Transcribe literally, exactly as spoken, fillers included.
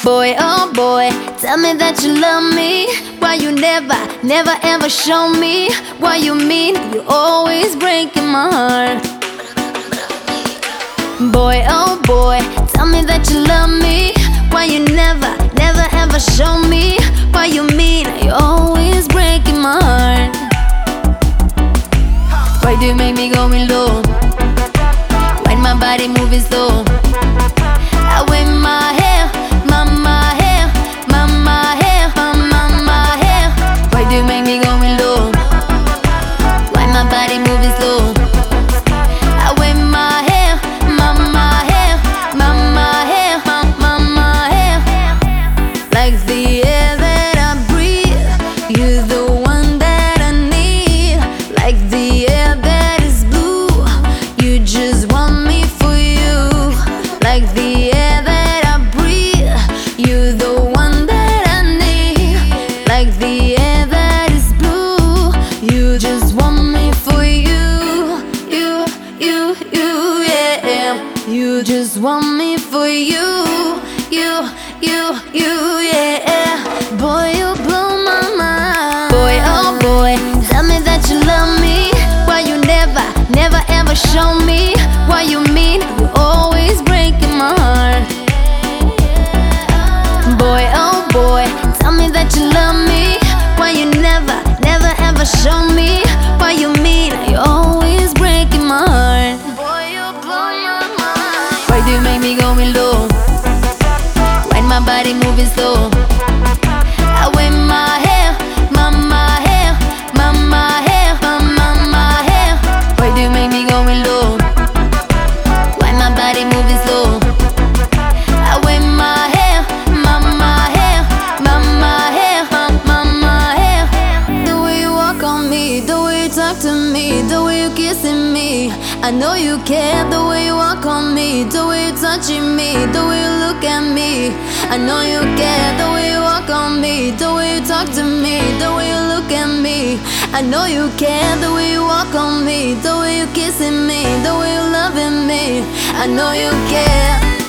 Boy, oh boy, tell me that you love me. Why you never, never ever show me what you mean? You always breaking my heart. Boy, oh boy, tell me that you love me. Why you never, never ever show me what you mean? You always breaking my heart. Why do you make me going low? When my body moving slow, I wave my hair, my my hair, my my hair, my my my hair. Why do you make me going low? Why my body moving slow? I wave my hair, my my hair, my my hair, my my my hair. Like the air that I breathe, you're the one that I need. Like the air that is blue, you just want me for you. Like the air that I breathe, you're the one that I need. Like the air that is blue, you just want me for you. You, you, you, yeah. You just want me for you. You, you, you, yeah. Boy, you blow my mind. Boy, oh boy, tell me that you love me. Why you never, never ever show me what you mean? You always breaking my heart. Boy, oh boy, tell me that you love me. Why you never, never ever show me what you mean? You always breaking my heart. Boy, you blow my mind. Why do you make me going low? When my body moving slow, I wave my hair, my my hair, my my hair, my my my hair. Why do you make me going low? Why my body moving slow? I wave my hair, my my hair, my my hair, my my my hair. The way you walk on me, the way you talk to me, the way you kissing me, I know you care. The way you walk on me, the way you touching me, the way you look at me, I know you care. The way you walk on me, the way you talk to me, the way you look at me, I know you care. The way you walk on me, the way you kissing me, the way you loving me, I know you care.